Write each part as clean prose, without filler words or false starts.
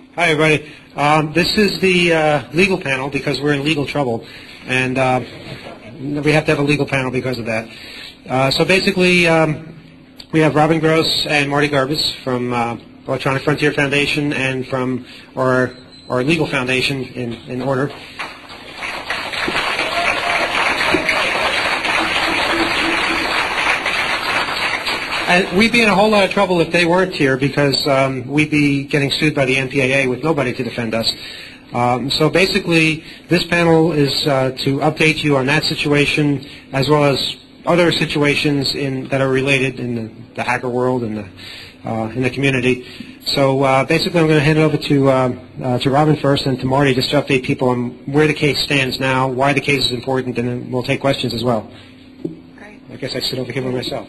Hi, everybody. This is the legal panel because we're in legal trouble, and we have to have a legal panel because of that. So basically, we have Robin Gross and Marty Garbus from Electronic Frontier Foundation and from our legal foundation in order. And we'd be in a whole lot of trouble if they weren't here because we'd be getting sued by the NPAA with nobody to defend us. So basically, this panel is to update you on that situation as well as other situations that are related in the hacker world and in the community. So basically, I'm going to hand it over to Robin first and to Marty just to update people on where the case stands now, why the case is important, and then we'll take questions as well. Great. I guess I sit over here by myself.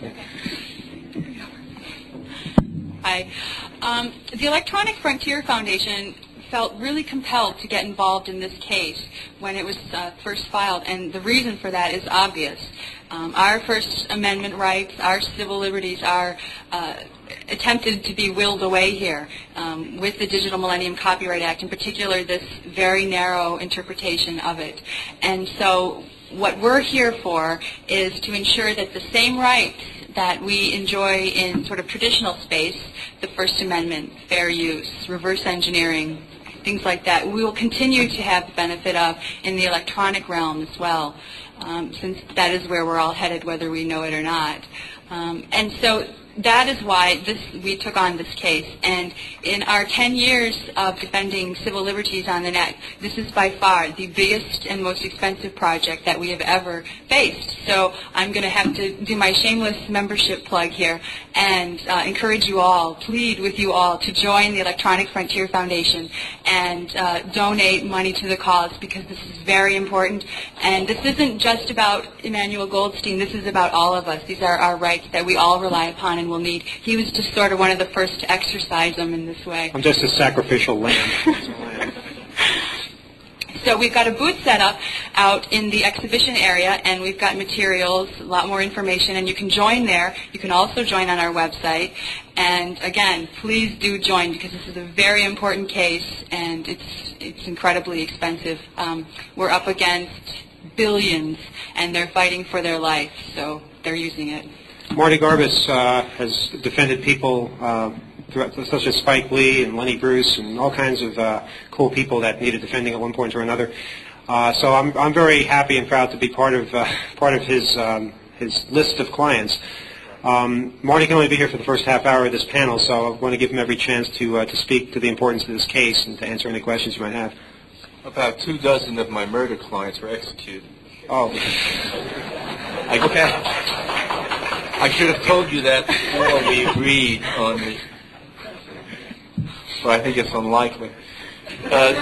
Hi. The Electronic Frontier Foundation felt really compelled to get involved in this case when it was first filed, and the reason for that is obvious. Our First Amendment rights, our civil liberties are attempted to be willed away here with the Digital Millennium Copyright Act, in particular this very narrow interpretation of it. And so what we're here for is to ensure that the same rights that we enjoy in sort of traditional space, the First Amendment, fair use, reverse engineering, things like that, we will continue to have the benefit of in the electronic realm as well, since that is where we're all headed, whether we know it or not. And so that is why we took on this case. And in our 10 years of defending civil liberties on the net, this is by far the biggest and most expensive project that we have ever faced. So I'm going to have to do my shameless membership plug here and encourage you all, plead with you all to join the Electronic Frontier Foundation and donate money to the cause, because this is very important. And this isn't just about Emmanuel Goldstein. This is about all of us. These are our rights that we all rely upon and will need. He was just sort of one of the first to exercise them in this way. I'm just a sacrificial lamb. So we've got a booth set up out in the exhibition area, and we've got materials, a lot more information, and you can join there. You can also join on our website. And again, please do join, because this is a very important case, and it's incredibly expensive. We're up against billions, and they're fighting for their life, so they're using it. Marty Garbus has defended people such as Spike Lee and Lenny Bruce and all kinds of cool people that needed defending at one point or another. So I'm very happy and proud to be part of his list of clients. Marty can only be here for the first half hour of this panel, so I want to give him every chance to speak to the importance of this case and to answer any questions you might have. About 24 of my murder clients were executed. Oh. Okay. I should have told you that before we agreed on the... But I think it's unlikely. But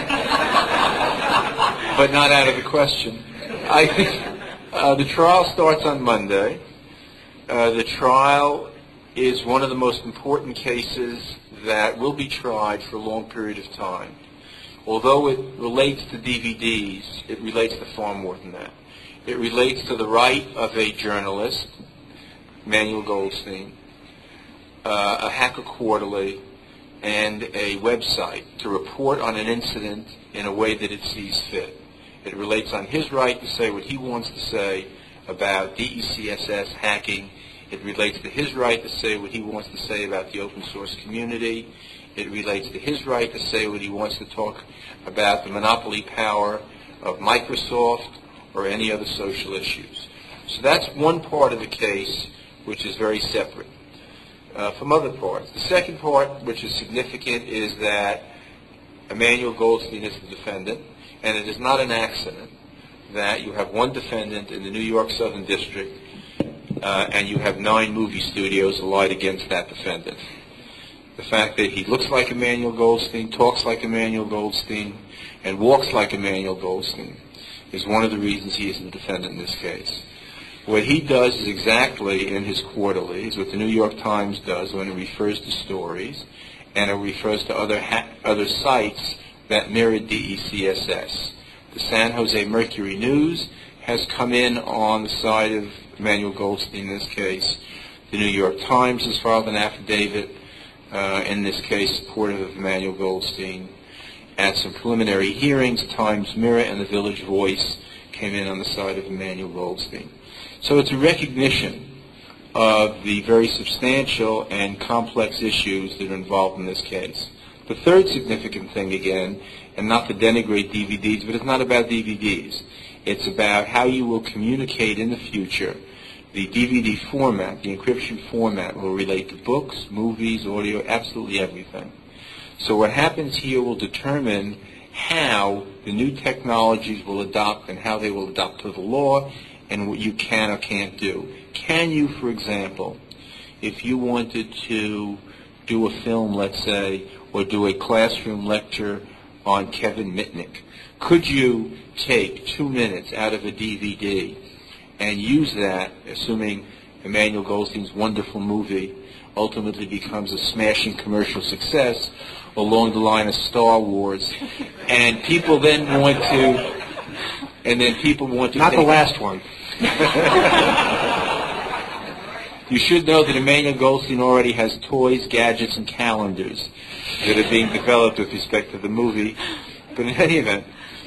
not out of the question. I think the trial starts on Monday. The trial is one of the most important cases that will be tried for a long period of time. Although it relates to DVDs, it relates to far more than that. It relates to the right of a journalist, Emmanuel Goldstein, a Hacker Quarterly, and a website to report on an incident in a way that it sees fit. It relates on his right to say what he wants to say about DECSS hacking. It relates to his right to say what he wants to say about the open source community. It relates to his right to say what he wants to talk about the monopoly power of Microsoft or any other social issues. So that's one part of the case which is very separate from other parts. The second part, which is significant, is that Emmanuel Goldstein is the defendant, and it is not an accident that you have one defendant in the New York Southern District and you have 9 movie studios allied against that defendant. The fact that he looks like Emmanuel Goldstein, talks like Emmanuel Goldstein, and walks like Emmanuel Goldstein is one of the reasons he is the defendant in this case. What he does is exactly in his quarterlies what the New York Times does when it refers to stories, and it refers to other sites that mirror DECSS. The San Jose Mercury News has come in on the side of Emmanuel Goldstein in this case. The New York Times has filed an affidavit in this case supportive of Emmanuel Goldstein. At some preliminary hearings, Times Mirror and the Village Voice came in on the side of Emmanuel Goldstein. So it's a recognition of the very substantial and complex issues that are involved in this case. The third significant thing, again, and not to denigrate DVDs, but it's not about DVDs. It's about how you will communicate in the future. The DVD format, the encryption format, will relate to books, movies, audio, absolutely everything. So what happens here will determine how the new technologies will adopt and how they will adopt to the law and what you can or can't do. Can you, for example, if you wanted to do a film, let's say, or do a classroom lecture on Kevin Mitnick, could you take 2 minutes out of a DVD and use that, assuming Emmanuel Goldstein's wonderful movie ultimately becomes a smashing commercial success along the line of Star Wars, and people then want to, Not the last one. You should know that Emmanuel Goldstein already has toys, gadgets, and calendars that are being developed with respect to the movie. But in any event,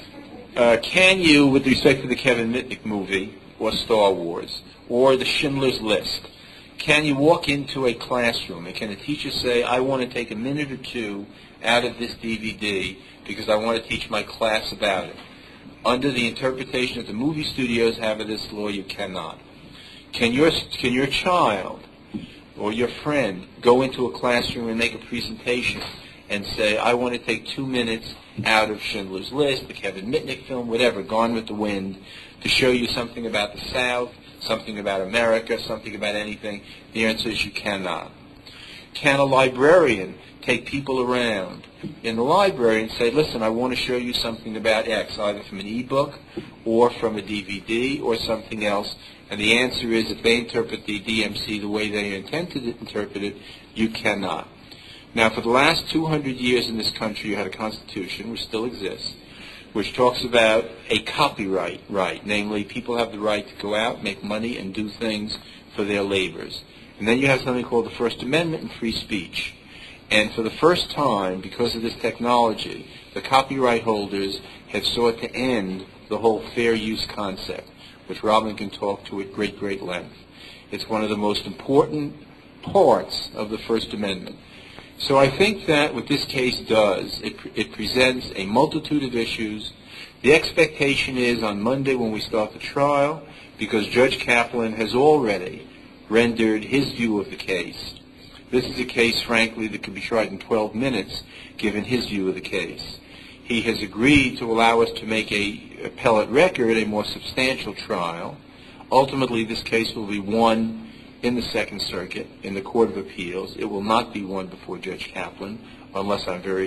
can you, with respect to the Kevin Mitnick movie, or Star Wars, or the Schindler's List, can you walk into a classroom and can a teacher say, I want to take a minute or two out of this DVD because I want to teach my class about it? Under the interpretation that the movie studios have of this law, you cannot. Can your child or your friend go into a classroom and make a presentation and say, I want to take 2 minutes out of Schindler's List, the Kevin Mitnick film, whatever, Gone with the Wind, to show you something about the South, something about America, something about anything? The answer is you cannot. Can a librarian take people around in the library and say, listen, I want to show you something about X, either from an e-book or from a DVD or something else? And the answer is, if they interpret the DMC the way they intend to interpret it, you cannot. Now, for the last 200 years in this country, you had a constitution, which still exists, which talks about a copyright right, namely people have the right to go out, make money, and do things for their labors. And then you have something called the First Amendment and free speech. And for the first time, because of this technology, the copyright holders have sought to end the whole fair use concept, which Robin can talk to at great, great length. It's one of the most important parts of the First Amendment. So I think that what this case does, it presents a multitude of issues. The expectation is on Monday when we start the trial, because Judge Kaplan has already rendered his view of the case. This is a case, frankly, that could be tried in 12 minutes, given his view of the case. He has agreed to allow us to make a appellate record, a more substantial trial. Ultimately, this case will be won in the Second Circuit, in the Court of Appeals. It will not be won before Judge Kaplan, unless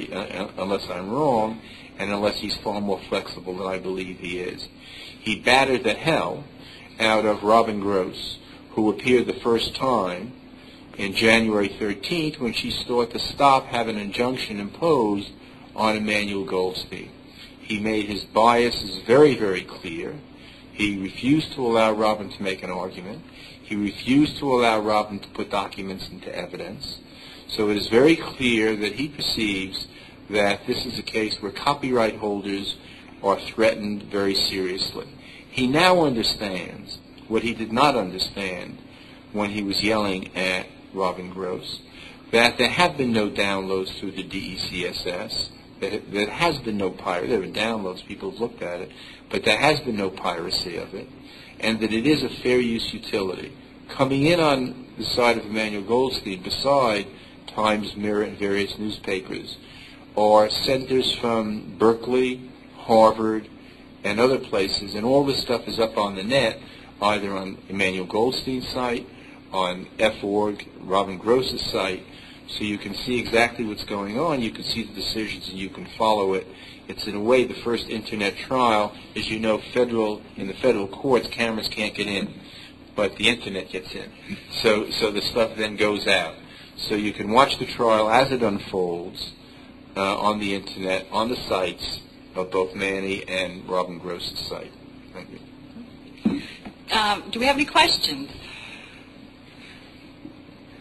I'm wrong, and unless he's far more flexible than I believe he is. He battered the hell out of Robin Gross, who appeared the first time in January 13th when she sought to have an injunction imposed on Emmanuel Goldstein. He made his biases very, very clear. He refused to allow Robin to make an argument. He refused to allow Robin to put documents into evidence. So it is very clear that he perceives that this is a case where copyright holders are threatened very seriously. He now understands what he did not understand when he was yelling at Robin Gross, that there have been no downloads through the DECSS, that has been no piracy. There have been downloads, people have looked at it, but there has been no piracy of it, and that it is a fair use utility. Coming in on the side of Emmanuel Goldstein, beside Times, Mirror, and various newspapers, are centers from Berkeley, Harvard, and other places, and all this stuff is up on the net, either on Emmanuel Goldstein's site, on F.org, Robin Gross's site, so you can see exactly what's going on, you can see the decisions, and you can follow it. It's in a way the first internet trial. As you know, in the federal courts, cameras can't get in, but the internet gets in. So the stuff then goes out. So you can watch the trial as it unfolds on the internet, on the sites of both Manny and Robin Gross's site. Thank you. Do we have any questions?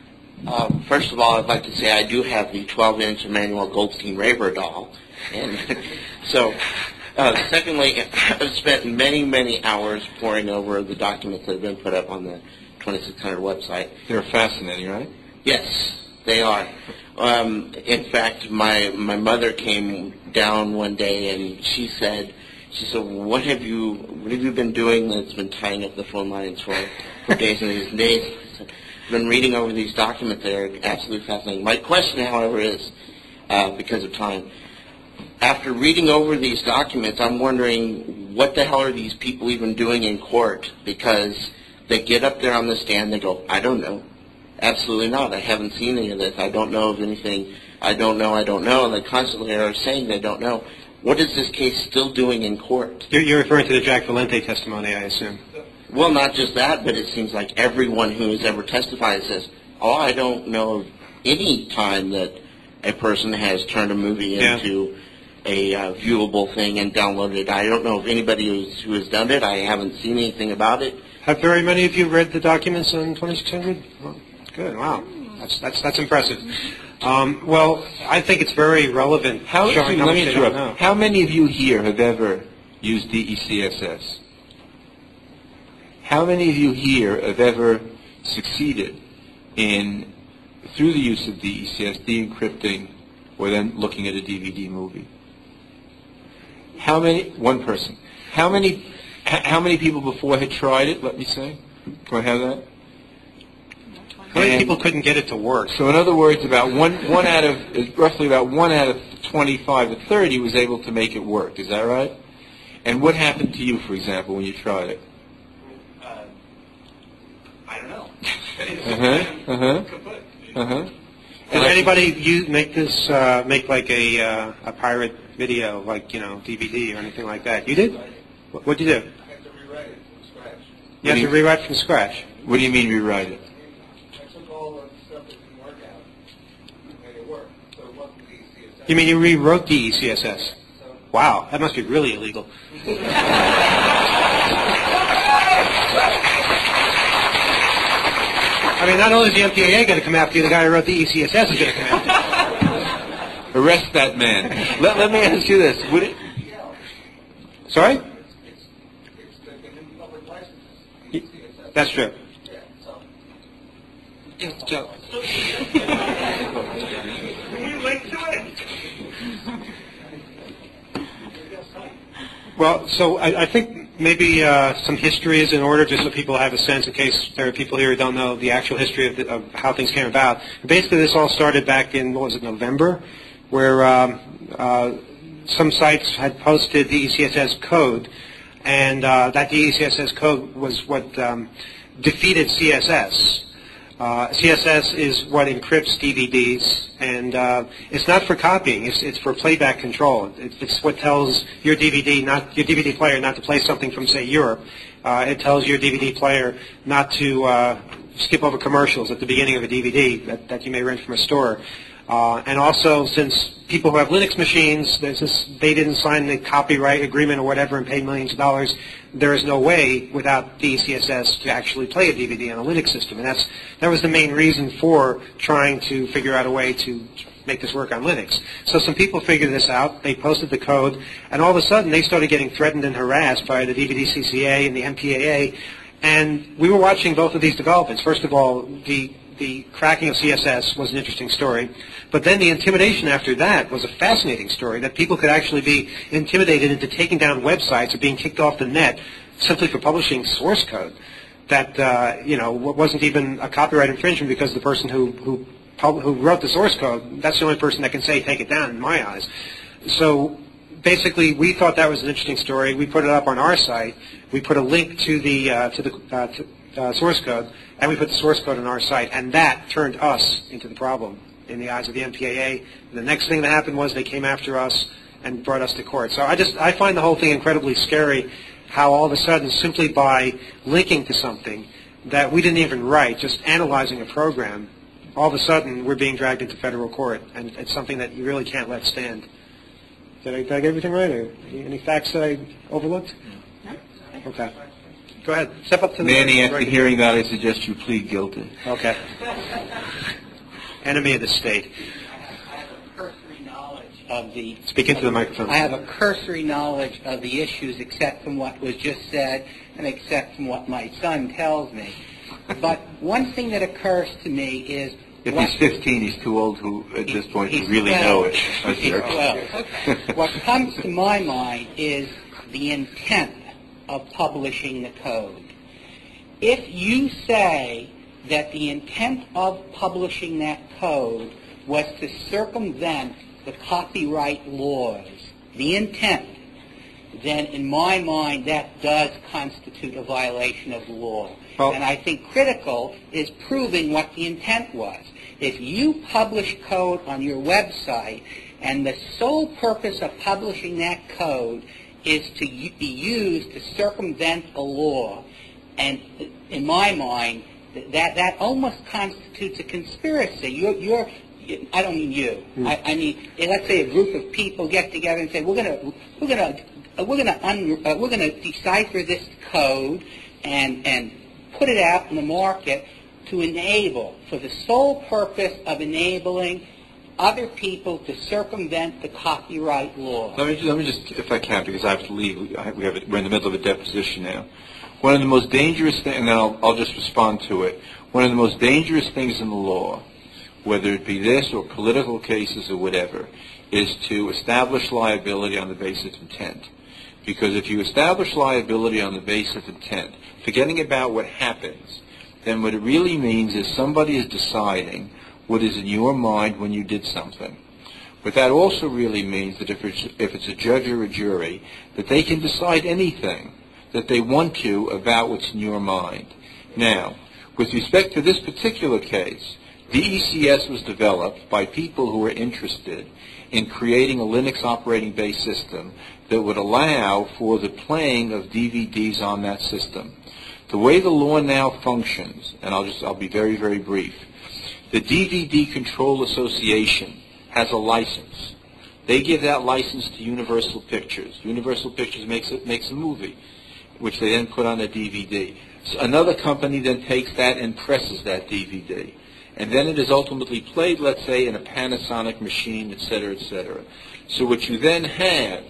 First of all, I'd like to say I do have the 12-inch Emmanuel Goldstein Raver doll. And so, secondly, I've spent many, many hours poring over the documents that have been put up on the 2600 website. They're fascinating, right? Yes, they are. In fact, my mother came down one day and she said, what have you been doing that's been tying up the phone lines for days and days and days? I said, I've been reading over these documents. They're absolutely fascinating. My question, however, is, because of time, after reading over these documents, I'm wondering what the hell are these people even doing in court? Because they get up there on the stand, they go, I don't know. Absolutely not. I haven't seen any of this. I don't know of anything. I don't know. And they constantly are saying they don't know. What is this case still doing in court? You're referring to the Jack Valente testimony, I assume. Well, not just that, but it seems like everyone who has ever testified says, I don't know of any time that a person has turned a movie into a viewable thing and downloaded it. I don't know of anybody who has done it. I haven't seen anything about it. Have very many of you read the documents on 2600? Well, good. Wow. That's impressive. Well, I think it's very relevant. Let me interrupt. How many of you here have ever used DECSS? How many of you here have ever succeeded in, through the use of DECSS, de-encrypting or then looking at a DVD movie? How many? One person. How many people before had tried it? Let me say. Can I have that? How many people couldn't get it to work? So in other words, roughly about one out of 25 to 30 was able to make it work. Is that right? And what happened to you, for example, when you tried it? I don't know. Does anybody make like a pirate video, like, DVD or anything like that? You did? What'd you do? I had to rewrite it from scratch. You have to rewrite from scratch? What do you mean rewrite it? I took all the stuff that didn't work out and made it work. So it wasn't DECSS. You mean you rewrote DECSS? Wow, that must be really illegal. I mean, not only is the MPAA going to come after you, the guy who wrote the ECSS is going to come after you. Arrest that man. Let me ask you this. Would it... Sorry? It's the public licenses. DECSS. That's true. Yeah, so. It's a joke. Well, so I think maybe some history is in order, just so people have a sense, in case there are people here who don't know the actual history of how things came about. Basically, this all started back in, November, where some sites had posted the ECSS code, and that DECSS code was what defeated CSS. CSS is what encrypts DVDs, and it's not for copying. It's for playback control. It's what tells your DVD player not to play something from, say, Europe. It tells your DVD player not to skip over commercials at the beginning of a DVD that you may rent from a store. And also, since people who have Linux machines, since they didn't sign the copyright agreement or whatever and pay millions of dollars, there is no way without DECSS to actually play a DVD on a Linux system. And that was the main reason for trying to figure out a way to make this work on Linux. So some people figured this out. They posted the code, and all of a sudden they started getting threatened and harassed by the DVD CCA and the MPAA. And we were watching both of these developments. First of all, the cracking of CSS was an interesting story, but then the intimidation after that was a fascinating story, that people could actually be intimidated into taking down websites or being kicked off the net simply for publishing source code that wasn't even a copyright infringement, because the person who wrote the source code, that's the only person that can say take it down in my eyes. So basically, we thought that was an interesting story. We put it up on our site. We put a link to the source code, and we put the source code on our site, and that turned us into the problem in the eyes of the MPAA. The next thing that happened was they came after us and brought us to court. So I find the whole thing incredibly scary, how all of a sudden, simply by linking to something that we didn't even write, just analyzing a program, all of a sudden we're being dragged into federal court, and it's something that you really can't let stand. Did I get everything right, or any facts that I overlooked? No. Okay. Go ahead. Step up to the Manny, after right. hearing that, I suggest you plead guilty. Okay. enemy of the state. I have a cursory knowledge of the... Speak into the microphone. I have a cursory knowledge of the issues except from what was just said and except from what my son tells me. But one thing that occurs to me is... If what- he's 15, he's too old at this point to He's really 12. know it. He's 12. What comes to my mind is the intent of publishing the code. If you say that the intent of publishing that code was to circumvent the copyright laws, the intent, then in my mind that does constitute a violation of the law. Well- And I think critical is proving what the intent was. If you publish code on your website and the sole purpose of publishing that code is to be used to circumvent a law, and in my mind, that almost constitutes a conspiracy. You're I don't mean you. I mean, let's say a group of people get together and say, we're gonna decipher this code and put it out in the market to enable, for the sole purpose of enabling other people to circumvent the copyright law. Let me just, if I can, because I have to leave. We're in the middle of a deposition now. One of the most dangerous things, and then I'll just respond to it. One of the most dangerous things in the law, whether it be this or political cases or whatever, is to establish liability on the basis of intent. Because if you establish liability on the basis of intent, forgetting about what happens, then what it really means is somebody is deciding what is in your mind when you did something. What that also really means that if it's a judge or a jury, that they can decide anything that they want to about what's in your mind. Now, with respect to this particular case, DECS was developed by people who were interested in creating a Linux operating-based system that would allow for the playing of DVDs on that system. The way the law now functions, and I'll be very, very brief, the DVD Control Association has a license. They give that license to Universal Pictures. Universal Pictures makes a movie, which they then put on a DVD. So another company then takes that and presses that DVD. And then it is ultimately played, let's say, in a Panasonic machine, et cetera, et cetera. So what you then have,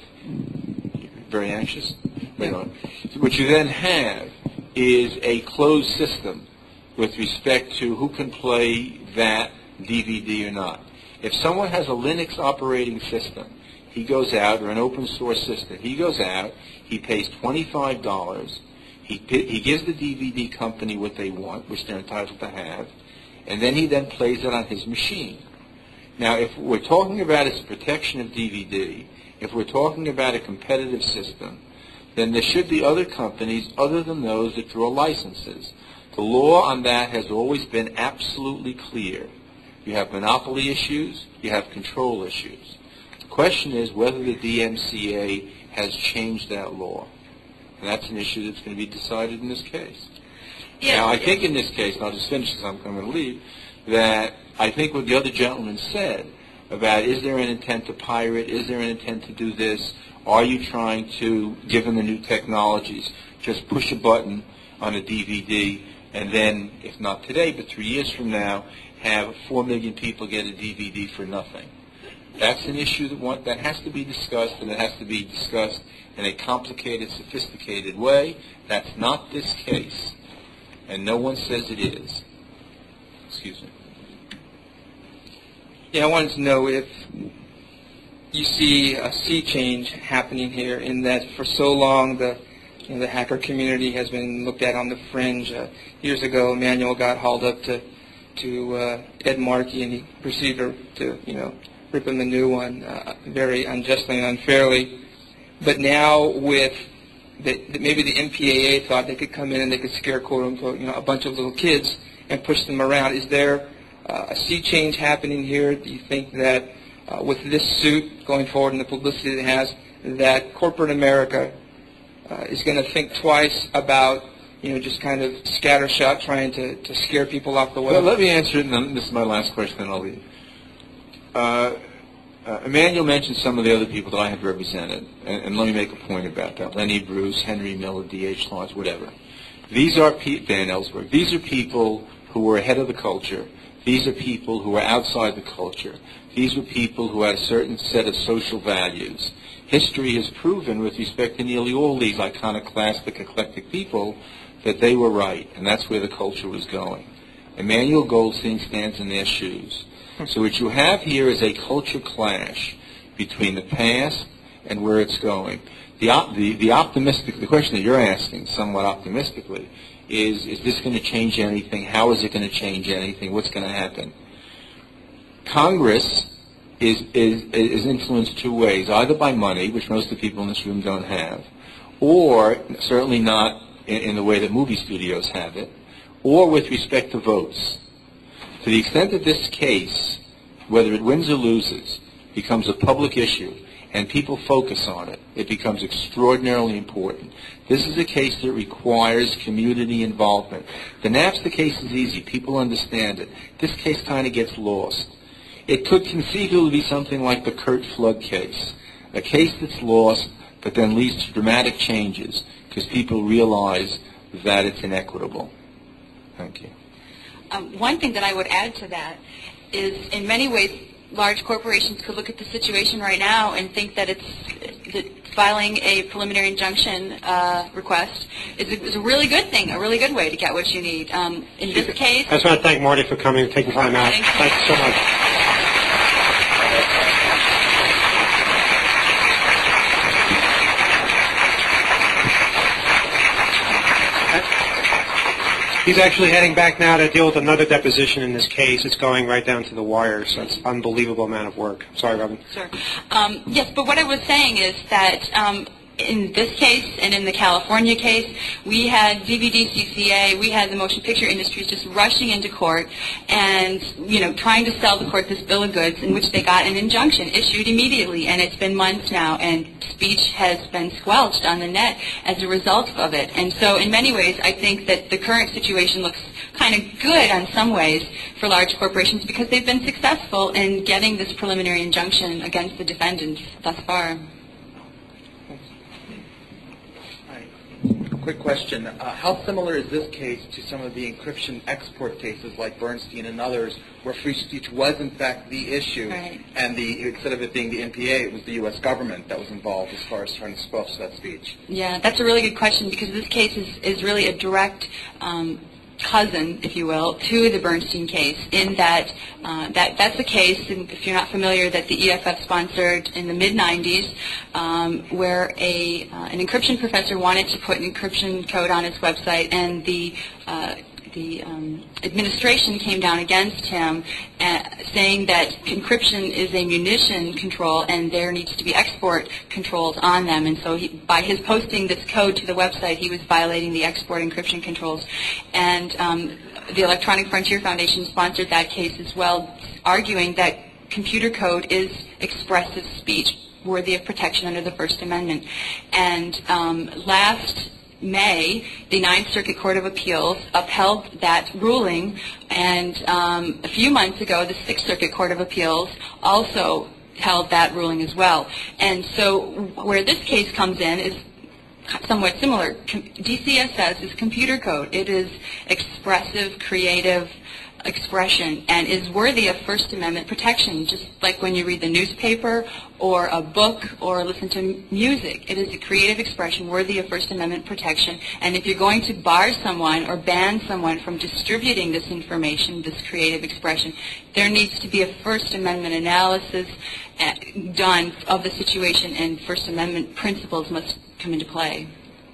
very anxious? Right on. So what you then have is a closed system with respect to who can play that DVD or not. If someone has a Linux operating system, he goes out, or an open source system, he goes out, he pays $25, he gives the DVD company what they want, which they're entitled to have, and then he then plays it on his machine. Now, if we're talking about its protection of DVD, if we're talking about a competitive system, then there should be other companies other than those that draw licenses. The law on that has always been absolutely clear. You have monopoly issues, you have control issues. The question is whether the DMCA has changed that law. And that's an issue that's going to be decided in this case. Now, I think in this case, and I'll just finish because I'm going to leave, that I think what the other gentleman said about is there an intent to pirate, is there an intent to do this, are you trying to, given the new technologies, just push a button on a DVD and then, if not today, but 3 years from now, have 4 million people get a DVD for nothing. That's an issue that has to be discussed, and it has to be discussed in a complicated, sophisticated way. That's not this case, and no one says it is. Excuse me. Yeah, I wanted to know if you see a sea change happening here, in that for so long the hacker community has been looked at on the fringe. Years ago, Emanuel got hauled up to Ed Markey, and he proceeded to rip him a new one very unjustly and unfairly. But now with maybe the MPAA thought they could come in and they could scare, quote unquote, a bunch of little kids and push them around. Is there a sea change happening here? Do you think that with this suit going forward and the publicity it has, that corporate America is going to think twice about just kind of scattershot trying to scare people off the web? Well, let me answer it, and then this is my last question, and I'll leave. Emmanuel mentioned some of the other people that I have represented, and let me make a point about that. Lenny Bruce, Henry Miller, D.H. Lawrence, whatever. These are Dan Ellsberg. These are people who were ahead of the culture. These are people who are outside the culture. These were people who had a certain set of social values. History has proven with respect to nearly all these iconoclastic, eclectic people that they were right, and that's where the culture was going. Emmanuel Goldstein stands in their shoes. So what you have here is a culture clash between the past and where it's going. The question that you're asking, somewhat optimistically, is this going to change anything? How is it going to change anything? What's going to happen? Congress is influenced two ways, either by money, which most of the people in this room don't have, or certainly not in the way that movie studios have it, or with respect to votes. To the extent that this case, whether it wins or loses, becomes a public issue, and people focus on it, it becomes extraordinarily important. This is a case that requires community involvement. The Napster case is easy. People understand it. This case kind of gets lost. It could conceivably be something like the Curt Flood case, a case that's lost but then leads to dramatic changes because people realize that it's inequitable. Thank you. One thing that I would add to that is, in many ways, large corporations could look at the situation right now and think that that filing a preliminary injunction request is a really good thing, a really good way to get what you need. In this case, I just want to thank Marty for coming and taking time out. Thank you so much. He's actually heading back now to deal with another deposition in this case. It's going right down to the wire, so it's an unbelievable amount of work. Sorry, Robin. Sure. Yes, but what I was saying is that in this case and in the California case, we had DVD CCA, we had the motion picture industries just rushing into court and, trying to sell the court this bill of goods in which they got an injunction issued immediately, and it's been months now, and speech has been squelched on the net as a result of it. And so in many ways, I think that the current situation looks kind of good on some ways for large corporations because they've been successful in getting this preliminary injunction against the defendants thus far. Quick question. How similar is this case to some of the encryption export cases like Bernstein and others where free speech was in fact the issue, right, and instead of it being the NPA, it was the U.S. government that was involved as far as trying to squelch that speech? Yeah, that's a really good question because this case is really a direct cousin, if you will, to the Bernstein case in that that's a case, if you're not familiar, that the EFF sponsored in the mid-90s where an encryption professor wanted to put an encryption code on his website, and the administration came down against him saying that encryption is a munition control and there needs to be export controls on them. And so by his posting this code to the website, he was violating the export encryption controls. And the Electronic Frontier Foundation sponsored that case as well, arguing that computer code is expressive speech worthy of protection under the First Amendment. And last May, the Ninth Circuit Court of Appeals upheld that ruling, and a few months ago, the Sixth Circuit Court of Appeals also held that ruling as well. And so where this case comes in is somewhat similar. DCSS is computer code. It is expressive, creative expression and is worthy of First Amendment protection, just like when you read the newspaper or a book or listen to music. It is a creative expression worthy of First Amendment protection, and if you're going to bar someone or ban someone from distributing this information, this creative expression, there needs to be a First Amendment analysis done of the situation, and First Amendment principles must come into play.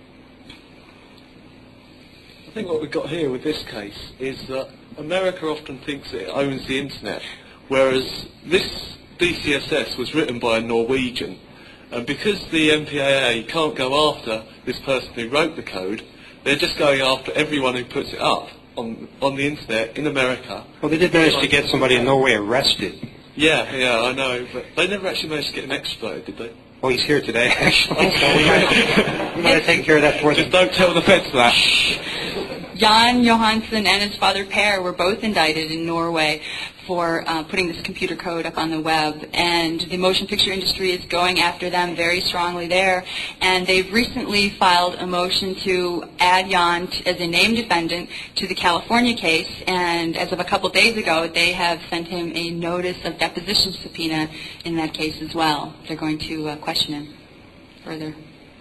I think what we've got here with this case is that America often thinks it owns the internet, whereas this DCSS was written by a Norwegian. And because the MPAA can't go after this person who wrote the code, they're just going after everyone who puts it up on the internet in America. Well, they did manage to get somebody in Norway arrested. Yeah, I know, but they never actually managed to get him extradited, did they? Well, he's here today, actually, so we might have taken care of that for them. Just don't tell the feds that. Jan Johansen and his father Per were both indicted in Norway for putting this computer code up on the web, and the motion picture industry is going after them very strongly there, and they've recently filed a motion to add Jan as a named defendant to the California case, and as of a couple days ago, they have sent him a notice of deposition subpoena in that case as well. They're going to question him further.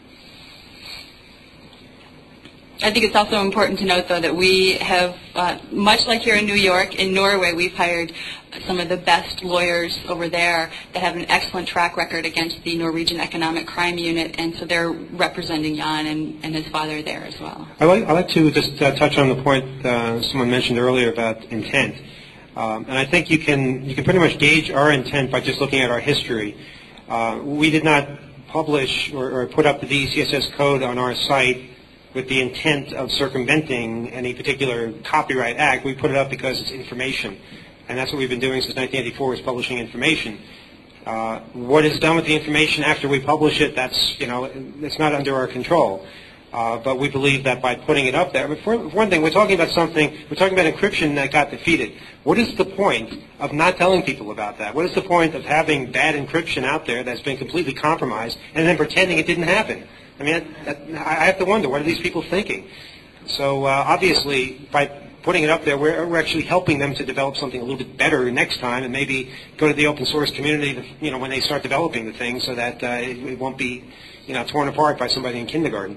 I think it's also important to note, though, that we have, much like here in New York, in Norway, we've hired some of the best lawyers over there that have an excellent track record against the Norwegian Economic Crime Unit, and so they're representing Jan and his father there as well. I'd like to just touch on the point someone mentioned earlier about intent. And I think you can pretty much gauge our intent by just looking at our history. We did not publish or put up the DCSS code on our site with the intent of circumventing any particular copyright act. We put it up because it's information. And that's what we've been doing since 1984, is publishing information. What is done with the information after we publish it, that's, it's not under our control. But we believe that by putting it up there, but for one thing, we're talking about encryption that got defeated. What is the point of not telling people about that? What is the point of having bad encryption out there that's been completely compromised and then pretending it didn't happen? I mean, I have to wonder, what are these people thinking? So obviously, by putting it up there, we're actually helping them to develop something a little bit better next time, and maybe go to the open source community, when they start developing the thing, so that it won't be, torn apart by somebody in kindergarten.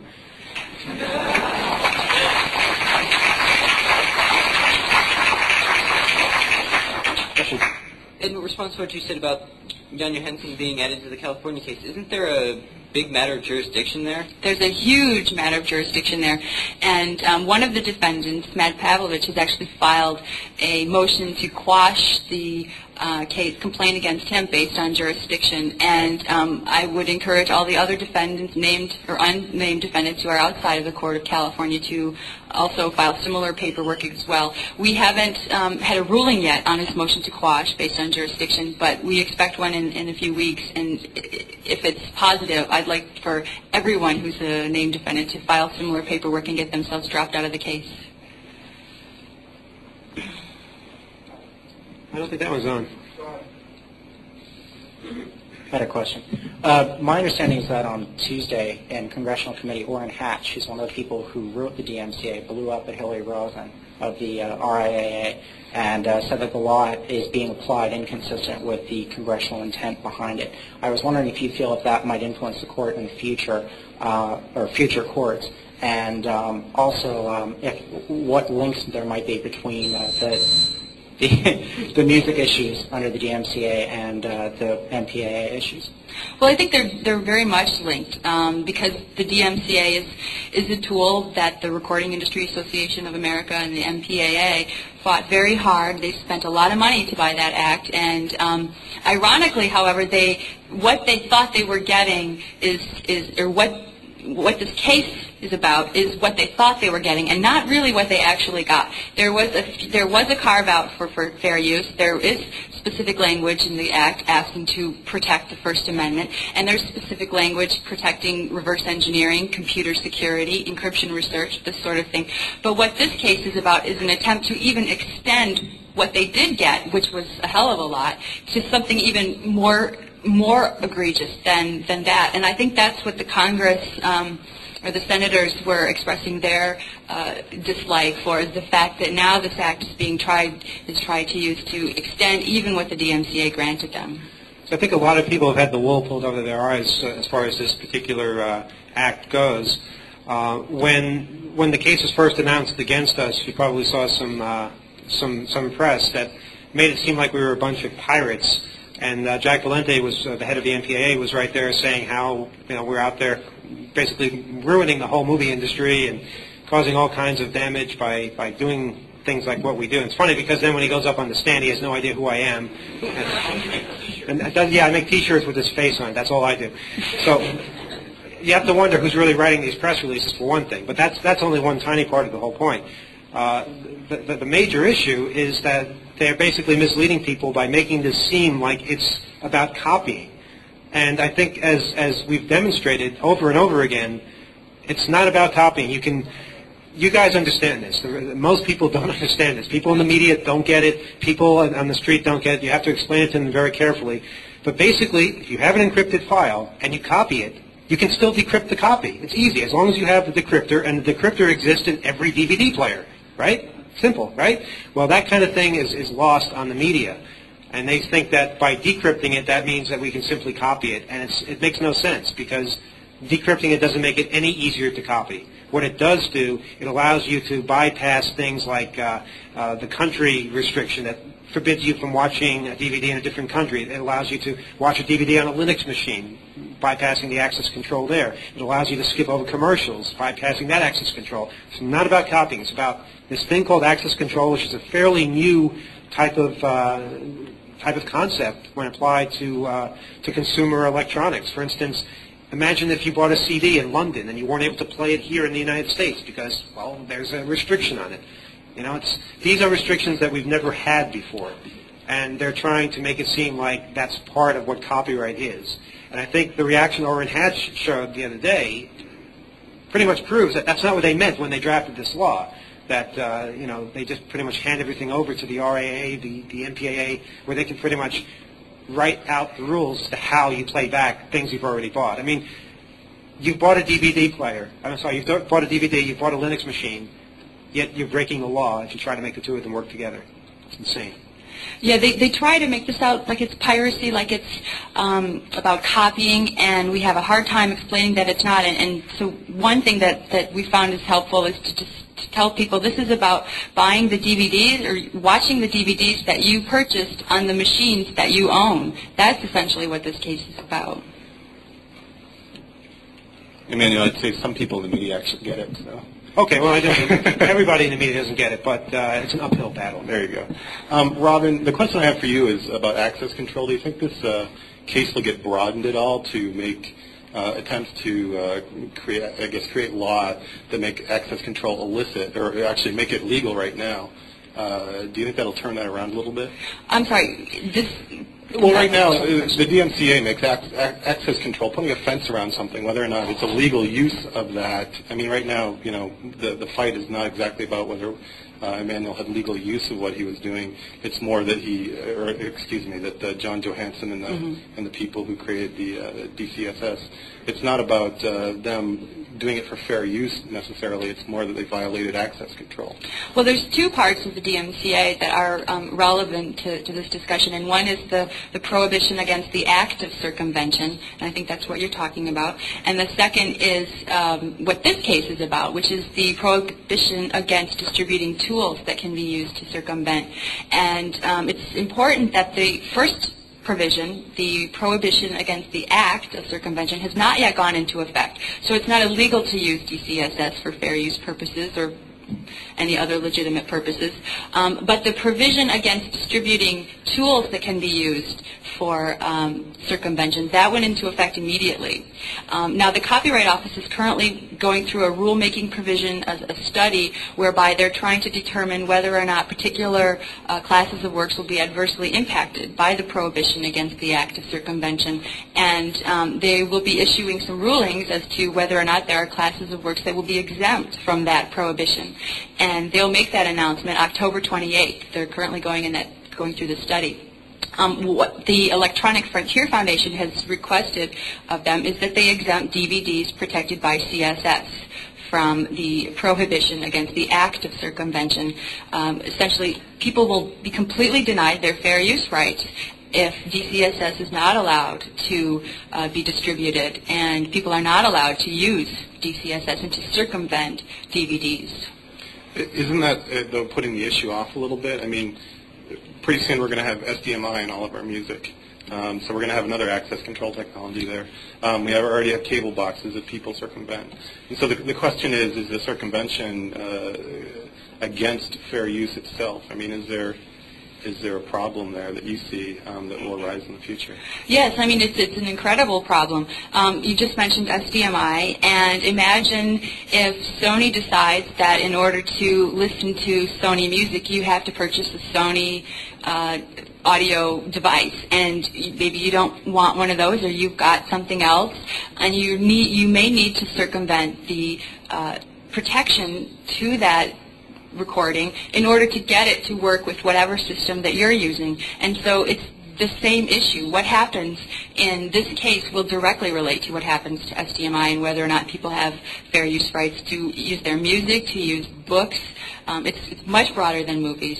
Question. In response to what you said about Jan Johansson being added to the California case, isn't there a big matter of jurisdiction there? There's a huge matter of jurisdiction there, and one of the defendants, Matt Pavlovich, has actually filed a motion to quash the case complaint against him based on jurisdiction, and I would encourage all the other defendants, named or unnamed defendants who are outside of the Court of California, to also file similar paperwork as well. We haven't had a ruling yet on his motion to quash based on jurisdiction, but we expect one in a few weeks, and if it's positive, I'd like for everyone who's a named defendant to file similar paperwork and get themselves dropped out of the case. I don't think that one's on. I had a question. My understanding is that on Tuesday in Congressional Committee, Orrin Hatch, who's one of the people who wrote the DMCA, blew up at Hillary Rosen of the RIAA, and said that the law is being applied inconsistent with the congressional intent behind it. I was wondering if you feel if that might influence the court in the future, or future courts, and also what links there might be between the music issues under the DMCA and the MPAA issues. Well, I think they're very much linked because the DMCA is a tool that the Recording Industry Association of America and the MPAA fought very hard. They spent a lot of money to buy that act, and ironically, however, what they thought they were getting what this case is about is what they thought they were getting, and not really what they actually got. There was a carve-out for fair use. There is specific language in the Act asking to protect the First Amendment, and there's specific language protecting reverse engineering, computer security, encryption research, this sort of thing. But what this case is about is an attempt to even extend what they did get, which was a hell of a lot, to something even more egregious than that. And I think that's what the Congress or the senators were expressing their dislike for, is the fact that now this act is tried to use to extend even what the DMCA granted them. So I think a lot of people have had the wool pulled over their eyes as far as this particular act goes. When the case was first announced against us, you probably saw some press that made it seem like we were a bunch of pirates. And Jack Valente, was the head of the MPAA, was right there saying how we're out there basically ruining the whole movie industry and causing all kinds of damage by doing things like what we do. And it's funny because then when he goes up on the stand, he has no idea who I am. I make T-shirts with his face on it. That's all I do. So you have to wonder who's really writing these press releases, for one thing. But that's only one tiny part of the whole point. The major issue is that they're basically misleading people by making this seem like it's about copying. And I think as we've demonstrated over and over again, it's not about copying. you guys understand this. Most people don't understand this. People in the media don't get it. People on the street don't get it. You have to explain it to them very carefully. But basically, if you have an encrypted file and you copy it, you can still decrypt the copy. It's easy, as long as you have the decryptor, and the decryptor exists in every DVD player, right? Simple, right? Well, that kind of thing is lost on the media. And they think that by decrypting it, that means that we can simply copy it. And it makes no sense, because decrypting it doesn't make it any easier to copy. What it does do, it allows you to bypass things like the country restriction that forbids you from watching a DVD in a different country. It allows you to watch a DVD on a Linux machine, bypassing the access control there. It allows you to skip over commercials, bypassing that access control. It's not about copying. It's about this thing called access control, which is a fairly new type of concept when applied to consumer electronics. For instance, imagine if you bought a CD in London and you weren't able to play it here in the United States because, well, there's a restriction on it. You know, these are restrictions that we've never had before, and they're trying to make it seem like that's part of what copyright is. And I think the reaction Orrin Hatch showed the other day pretty much proves that that's not what they meant when they drafted this law. That you know, they just pretty much hand everything over to the RAA, the MPAA, where they can pretty much write out the rules as to how you play back things you've already bought. I mean, you've bought a DVD player. I'm sorry, you've bought a DVD, you've bought a Linux machine, yet you're breaking the law if you try to make the two of them work together. It's insane. Yeah, they try to make this out like it's piracy, like it's about copying, and we have a hard time explaining that it's not. And so one thing that we found is helpful is to just tell people this is about buying the DVDs or watching the DVDs that you purchased on the machines that you own. That's essentially what this case is about. Emmanuel, I'd say some people in the media actually get it. So. Okay, well, everybody in the media doesn't get it, but it's an uphill battle. There you go. Robin, the question I have for you is about access control. Do you think this case will get broadened at all to make attempts to create law that make access control illicit, or actually make it legal right now? Do you think that'll turn that around a little bit? I'm sorry, Well, right now, the DMCA makes access control, putting a fence around something, whether or not it's a legal use of that. I mean, right now, you know, the fight is not exactly about whether Emmanuel had legal use of what he was doing. It's more that that John Johansson and the people who created the DCSS, it's not about them doing it for fair use necessarily. It's more that they violated access control. Well, there's two parts of the DMCA that are relevant to this discussion, and one is the prohibition against the act of circumvention, and I think that's what you're talking about. And the second is what this case is about, which is the prohibition against distributing tools that can be used to circumvent. And it's important that the first provision, the prohibition against the act of circumvention, has not yet gone into effect. So it's not illegal to use DCSS for fair use purposes or any other legitimate purposes. But the provision against distributing tools that can be used for circumvention, that went into effect immediately. Now, the Copyright Office is currently going through a rulemaking provision, a study, whereby they're trying to determine whether or not particular classes of works will be adversely impacted by the prohibition against the act of circumvention. And they will be issuing some rulings as to whether or not there are classes of works that will be exempt from that prohibition. And they'll make that announcement October 28th. They're currently going through the study. What the Electronic Frontier Foundation has requested of them is that they exempt DVDs protected by CSS from the prohibition against the act of circumvention. Essentially, people will be completely denied their fair use rights if DCSS is not allowed to be distributed, and people are not allowed to use DCSS and to circumvent DVDs. Isn't that, though, putting the issue off a little bit? I mean, pretty soon we're going to have SDMI in all of our music. So we're going to have another access control technology there. We already have cable boxes that people circumvent. And so the question is the circumvention against fair use itself? I mean, is there a problem there that you see that will arise in the future? Yes, I mean, it's an incredible problem. You just mentioned SDMI, and imagine if Sony decides that in order to listen to Sony music, you have to purchase a Sony audio device, and maybe you don't want one of those, or you've got something else, and you may need to circumvent the protection to that recording in order to get it to work with whatever system that you're using. And so it's the same issue. What happens in this case will directly relate to what happens to SDMI and whether or not people have fair use rights to use their music, to use books. It's much broader than movies.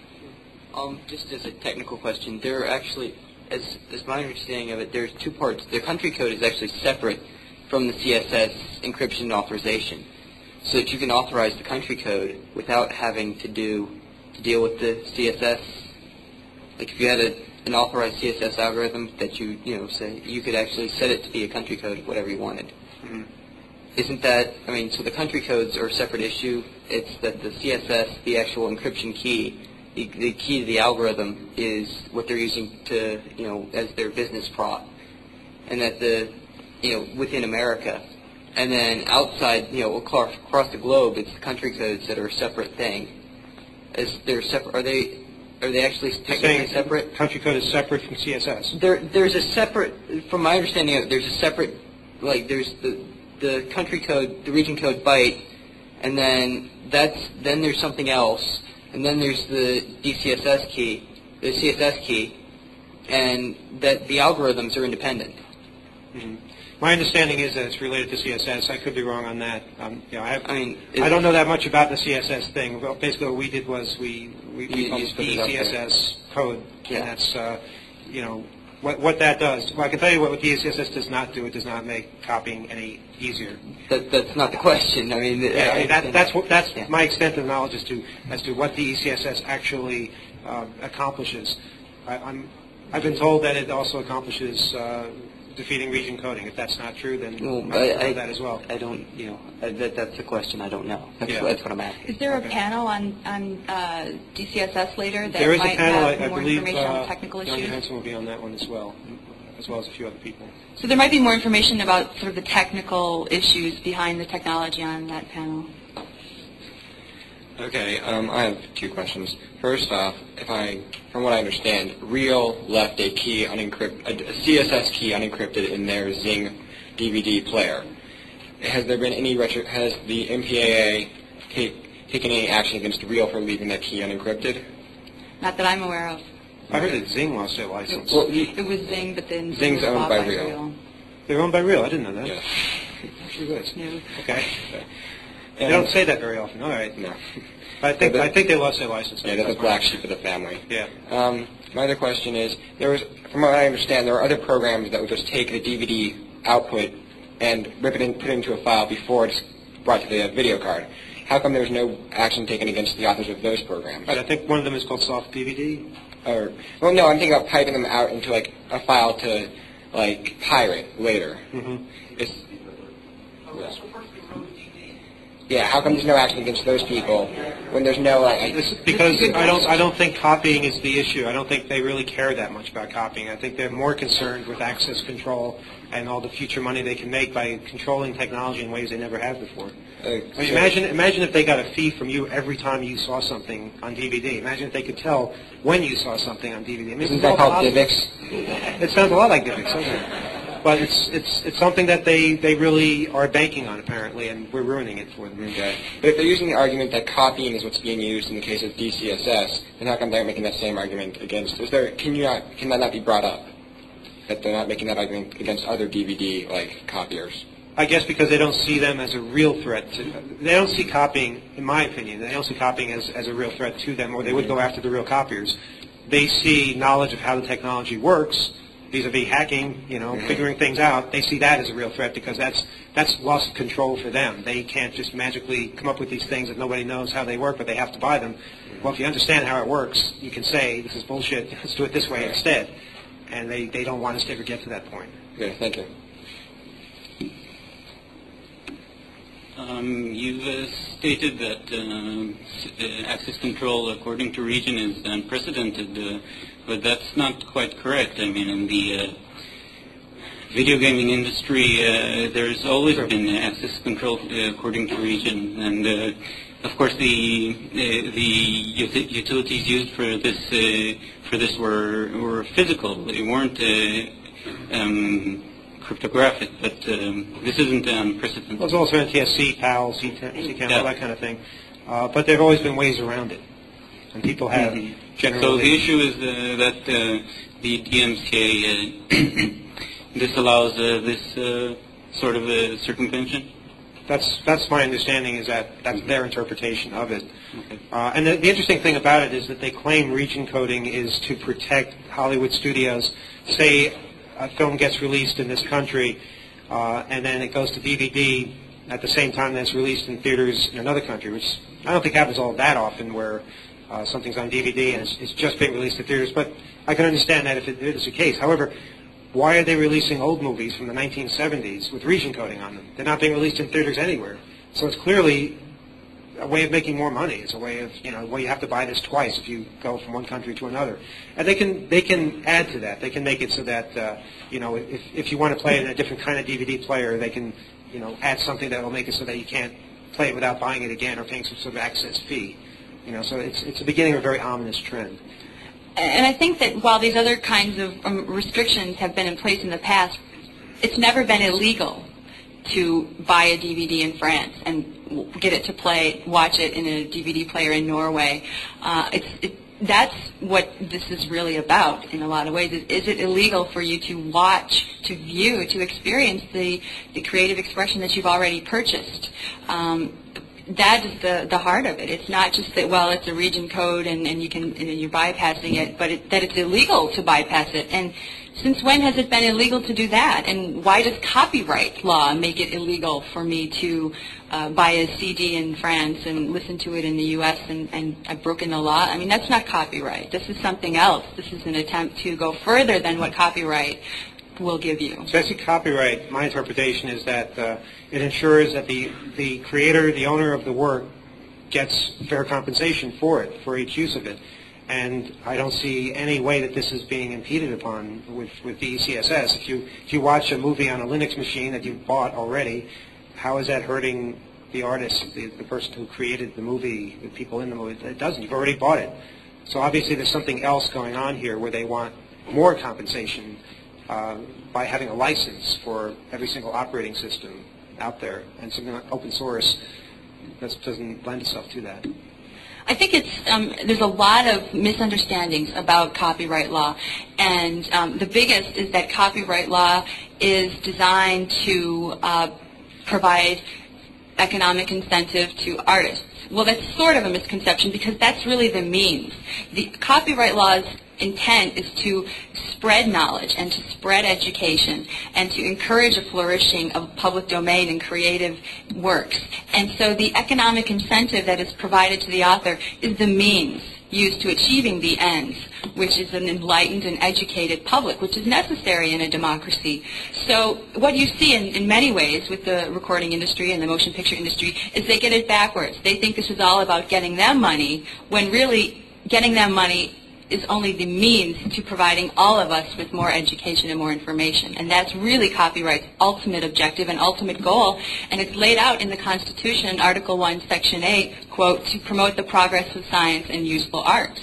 Just as a technical question, there are actually, as my understanding of it, there's two parts. The country code is actually separate from the CSS encryption authorization, so that you can authorize the country code without having to deal with the CSS. Like if you had an authorized CSS algorithm that say you could actually set it to be a country code, whatever you wanted. Mm-hmm. Isn't that, so the country codes are a separate issue. It's that the CSS, the actual encryption key, the key to the algorithm is what they're using to, as their business prop. And that within America. And then outside, across the globe, it's the country codes that are a separate thing. They're separate. Are they actually technically separate? Country code is separate from CSS. There's a separate, from my understanding of it, there's a separate, there's the country code, the region code byte, and then there's something else, and then there's the DCSS key, the CSS key, and that the algorithms are independent. Mm-hmm. My understanding is that it's related to CSS. I could be wrong on that. I don't know that much about the CSS thing. Well, basically, what we did was we published the CSS code, and that's what that does. Well, I can tell you what DCSS does not do. It does not make copying any easier. That's not the question. That's my extent of knowledge as to what DCSS actually accomplishes. I've been told that it also accomplishes defeating region coding. If that's not true, then I know that as well. I don't, that's the question. I don't know. That's what I'm asking. Is there a panel on DCSS later that there is might a panel, have I more believe, information on technical John issues? Hansen will be on that one as well as a few other people. So there might be more information about sort of the technical issues behind the technology on that panel. Okay, I have two questions. First off, from what I understand, Real left a CSS key unencrypted in their Zing DVD player. Has there been has the MPAA taken any action against Real for leaving that key unencrypted? Not that I'm aware of. I heard that Zing lost their license. It was Zing, but then Zing's was owned bought by Real. They're owned by Real. I didn't know that. Yeah. Sure is. No. Okay. They don't say that very often. All right. No. But I think they lost their license. Yeah, they're the black sheep of the family. Yeah. My other question is, from what I understand, there are other programs that would just take the DVD output and rip it and put it into a file before it's brought to the video card. How come there's no action taken against the authors of those programs? Right, I think one of them is called Soft DVD. Well, no, I'm thinking about piping them out into a file to pirate later. Mm-hmm. Yeah, how come there's no action against those people when there's no because I don't think copying is the issue. I don't think they really care that much about copying. I think they're more concerned with access control and all the future money they can make by controlling technology in ways they never have before. Imagine if they got a fee from you every time you saw something on DVD. Imagine if they could tell when you saw something on DVD. Isn't that called DivX? It sounds a lot like DivX, doesn't it? But it's something that they really are banking on, apparently, and we're ruining it for them. Okay. But if they're using the argument that copying is what's being used in the case of DCSS, then how come they're making that same argument against? Can that not be brought up? That they're not making that argument against other DVD copiers? I guess because they don't see them as a real threat they don't see copying, in my opinion, they don't see copying as a real threat to them, or they would go after the real copiers. They see knowledge of how the technology works, vis-a-vis hacking, figuring things out. They see that as a real threat because that's lost control for them. They can't just magically come up with these things that nobody knows how they work, but they have to buy them. Well, if you understand how it works, you can say, this is bullshit, let's do it this way instead. And they don't want us to ever get to that point. Okay, thank you. You've stated that access control according to region is unprecedented, but that's not quite correct. I mean, in the video gaming industry, there's always been access control according to region, and of course the utilities used for this were physical. They weren't cryptographic, but this isn't unprecedented. Well, there's also NTSC, PAL, CCAM, all that kind of thing. But there have always been ways around it. And people have generally... So the issue is that the DMCA disallows this sort of circumvention? That's my understanding, is that that's their interpretation of it. Okay. And the interesting thing about it is that they claim region coding is to protect Hollywood studios. Say a film gets released in this country, and then it goes to DVD at the same time that it's released in theaters in another country, which I don't think happens all that often, where something's on DVD and it's just being released in theaters. But I can understand that if it is the case. However, why are they releasing old movies from the 1970s with region coding on them? They're not being released in theaters anywhere. So it's clearly a way of making more money. It's a way of, well, you have to buy this twice if you go from one country to another. And they can add to that. They can make it so that, if you want to play it in a different kind of DVD player, they can, add something that will make it so that you can't play it without buying it again or paying some sort of access fee. So it's the beginning of a very ominous trend. And I think that while these other kinds of restrictions have been in place in the past, it's never been illegal to buy a DVD in France and get it to watch it in a DVD player in Norway. That's what this is really about in a lot of ways. Is it illegal for you to watch, to view, to experience the creative expression that you've already purchased? That is the heart of it. It's not just that, well, it's a region code and you're bypassing it, but that it's illegal to bypass it. And since when has it been illegal to do that? And why does copyright law make it illegal for me to buy a CD in France and listen to it in the U.S. and I've broken the law? I mean, that's not copyright. This is something else. This is an attempt to go further than what copyright will give you. So I see copyright, my interpretation is that it ensures that the creator, the owner of the work, gets fair compensation for it, for each use of it. And I don't see any way that this is being impeded upon with the ECSS. If you watch a movie on a Linux machine that you've bought already, how is that hurting the artist, the person who created the movie, the people in the movie? It doesn't. You've already bought it. So obviously there's something else going on here where they want more compensation by having a license for every single operating system out there, and something like open source that doesn't lend itself to that. I think there's a lot of misunderstandings about copyright law, and the biggest is that copyright law is designed to provide economic incentive to artists. Well, that's sort of a misconception, because that's really the means. The copyright law's intent is to spread knowledge and to spread education and to encourage a flourishing of public domain and creative works. And so the economic incentive that is provided to the author is the means used to achieving the ends, which is an enlightened and educated public, which is necessary in a democracy. So what you see in many ways with the recording industry and the motion picture industry is they get it backwards. They think this is all about getting them money, when really getting them money is only the means to providing all of us with more education and more information. And that's really copyright's ultimate objective and ultimate goal. And it's laid out in the Constitution, Article 1, Section 8, quote, to promote the progress of science and useful arts.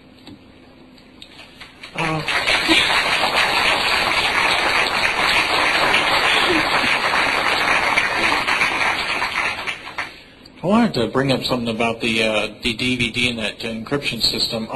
I wanted to bring up something about the DVD and that encryption system.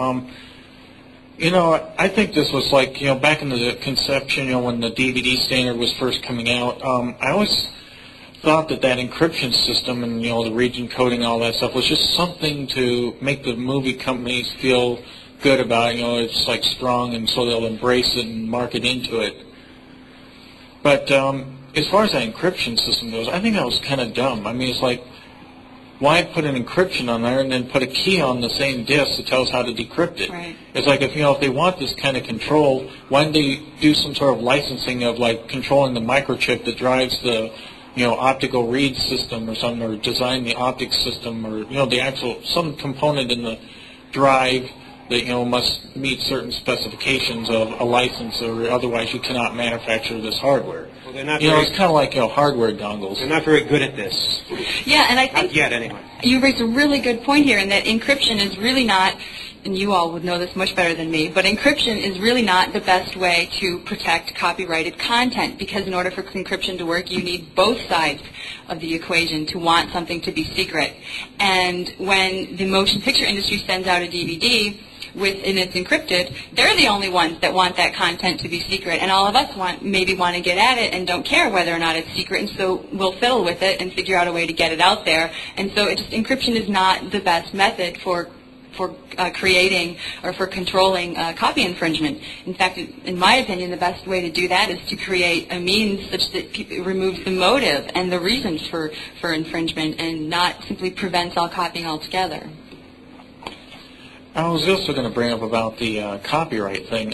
I think this was like, back in the conception, when the DVD standard was first coming out, I always thought that encryption system and, the region coding, all that stuff was just something to make the movie companies feel good about it. It's like strong, and so they'll embrace it and market into it. But as far as that encryption system goes, I think that was kind of dumb. I mean, it's like, why put an encryption on there and then put a key on the same disk that tells how to decrypt it? Right. It's like, if they want this kind of control, why don't they do some sort of licensing of like controlling the microchip that drives the optical read system or something, or design the optics system, or the actual some component in the drive that must meet certain specifications of a license, or otherwise you cannot manufacture this hardware. Well, they're not it's kind of like hardware dongles. They're not very good at this. Yeah, and I think not yet, anyway. You raised a really good point here, in that encryption is really not and you all would know this much better than me, but encryption is really not the best way to protect copyrighted content, because in order for encryption to work, you need both sides of the equation to want something to be secret. And when the motion picture industry sends out a DVD and it's encrypted, they're the only ones that want that content to be secret, and all of us maybe want to get at it and don't care whether or not it's secret, and so we'll fiddle with it and figure out a way to get it out there. And so encryption is not the best method for creating or for controlling copy infringement. In fact, in my opinion, the best way to do that is to create a means such that it removes the motive and the reasons for infringement, and not simply prevents all copying altogether. I was also going to bring up about the copyright thing.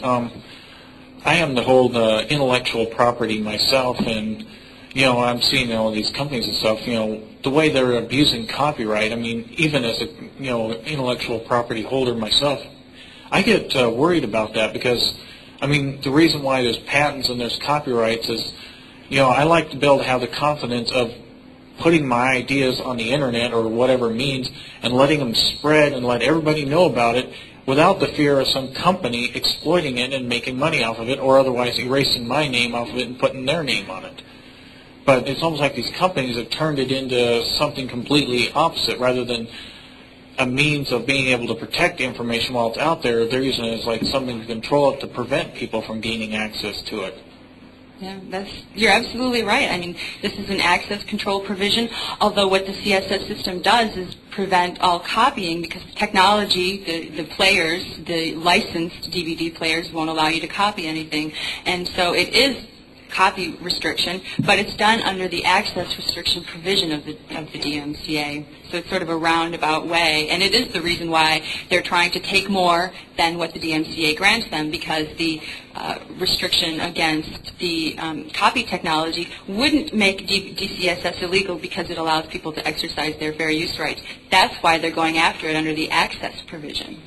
I happen to hold intellectual property myself, and I'm seeing all these companies and stuff. The way they're abusing copyright. I mean, even as a intellectual property holder myself, I get worried about that, because I mean, the reason why there's patents and there's copyrights is, I like to be able to have the confidence of putting my ideas on the internet or whatever means and letting them spread and let everybody know about it without the fear of some company exploiting it and making money off of it, or otherwise erasing my name off of it and putting their name on it. But it's almost like these companies have turned it into something completely opposite. Rather than a means of being able to protect information while it's out there, they're using it as like something to control it to prevent people from gaining access to it. Yeah, you're absolutely right. I mean, this is an access control provision, although what the CSS system does is prevent all copying, because technology, the players, the licensed DVD players won't allow you to copy anything. And so it is copy restriction, but it's done under the access restriction provision of the DMCA. So it's sort of a roundabout way, and it is the reason why they're trying to take more than what the DMCA grants them, because the restriction against the copy technology wouldn't make DCSS illegal, because it allows people to exercise their fair use rights. That's why they're going after it under the access provision.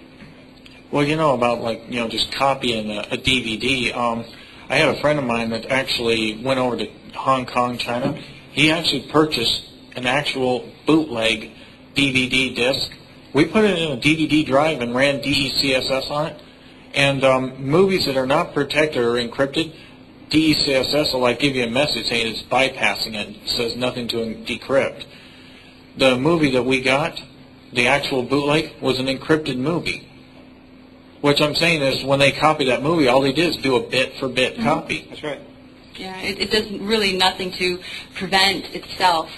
Well, about just copying a DVD. I had a friend of mine that actually went over to Hong Kong, China. He actually purchased an actual bootleg DVD disc. We put it in a DVD drive and ran DECSS on it. And movies that are not protected or encrypted, DECSS will give you a message saying it's bypassing it. It says nothing to decrypt. The movie that we got, the actual bootleg, was an encrypted movie. What I'm saying is, when they copy that movie, all they did is do a bit-for-bit copy. That's right. Yeah, it does really nothing to prevent itself.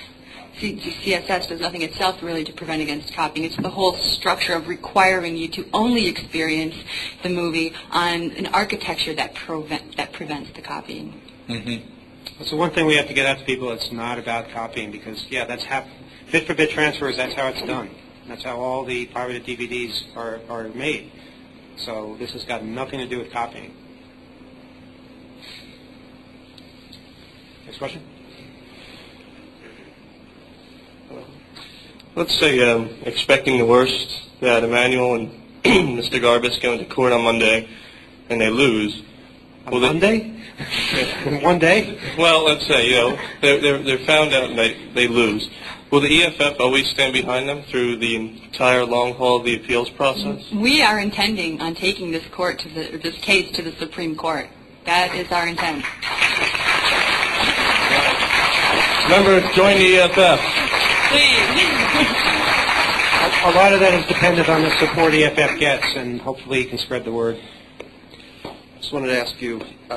CSS does nothing itself really to prevent against copying. It's the whole structure of requiring you to only experience the movie on an architecture that prevents the copying. Mm-hmm. So one thing we have to get out to people, it's not about copying, because, that's bit-for-bit transfers, that's how it's done. That's how all the pirated DVDs are made. So this has got nothing to do with copying. Next question? Let's say expecting the worst, that Emmanuel and Mr. Garbus go into court on Monday and they lose. Monday? One day? Well, let's say, they're found out and they lose. Will the EFF always stand behind them through the entire long haul of the appeals process? We are intending on taking this case to the Supreme Court. That is our intent. Remember, join the EFF. Please. A lot of that is dependent on the support EFF gets, and hopefully you can spread the word. Just wanted to ask you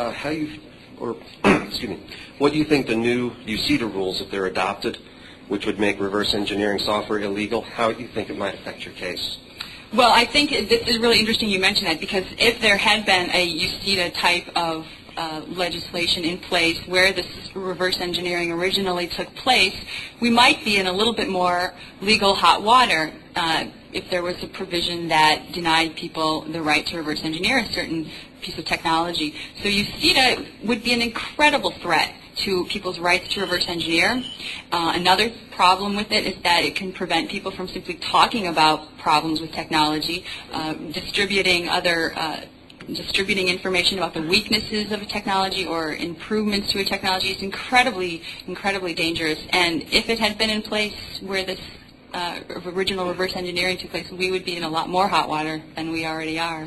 what do you think the new UCEDA rules, if they're adopted, which would make reverse engineering software illegal, how do you think it might affect your case? Well, I think this is really interesting you mention that, because if there had been a UCEDA type of legislation in place where this reverse engineering originally took place, we might be in a little bit more legal hot water if there was a provision that denied people the right to reverse engineer a certain piece of technology. So UCEDA would be an incredible threat to people's rights to reverse engineer. Another problem with it is that it can prevent people from simply talking about problems with technology, distributing information about the weaknesses of a technology or improvements to a technology is incredibly, incredibly dangerous. And if it had been in place where this original reverse engineering took place, we would be in a lot more hot water than we already are.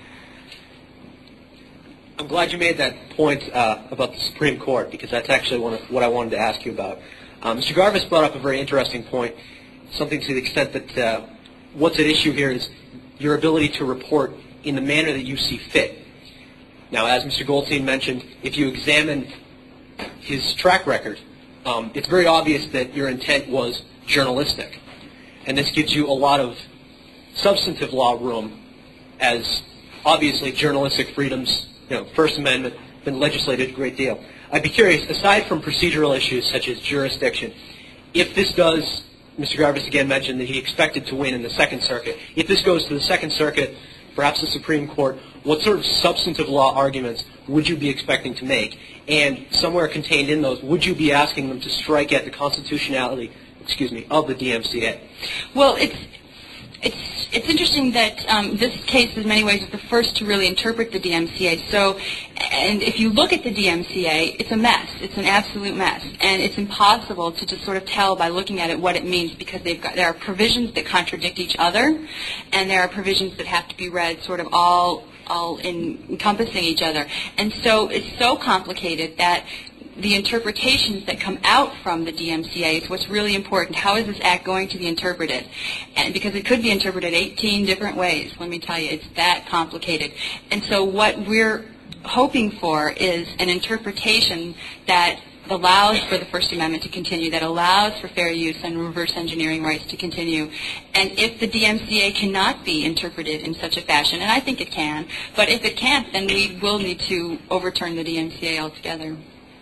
I'm glad you made that point about the Supreme Court, because that's actually what I wanted to ask you about. Mr. Garvis brought up a very interesting point, something to the extent that what's at issue here is your ability to report in the manner that you see fit. Now, as Mr. Goldstein mentioned, if you examine his track record, it's very obvious that your intent was journalistic. And this gives you a lot of substantive law room, as obviously journalistic freedoms, First Amendment, been legislated a great deal. I'd be curious, aside from procedural issues such as jurisdiction, if this does, Mr. Garvis again mentioned that he expected to win in the Second Circuit, if this goes to the Second Circuit, perhaps the Supreme Court, what sort of substantive law arguments would you be expecting to make? And somewhere contained in those, would you be asking them to strike at the constitutionality, of the DMCA? Well, it's interesting that this case, in many ways, is the first to really interpret the DMCA. So, and if you look at the DMCA, it's a mess. It's an absolute mess, and it's impossible to just sort of tell by looking at it what it means, because there are provisions that contradict each other, and there are provisions that have to be read sort of all encompassing each other. And so it's so complicated that the interpretations that come out from the DMCA is what's really important. How is this act going to be interpreted? And because it could be interpreted 18 different ways, let me tell you, it's that complicated. And so what we're hoping for is an interpretation that allows for the First Amendment to continue, that allows for fair use and reverse engineering rights to continue. And if the DMCA cannot be interpreted in such a fashion, and I think it can, but if it can't, then we will need to overturn the DMCA altogether.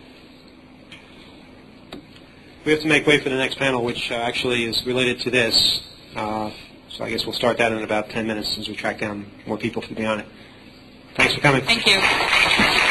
We have to make way for the next panel, which actually is related to this. So I guess we'll start that in about 10 minutes as we track down more people to be on it. Thanks for coming. Thank you.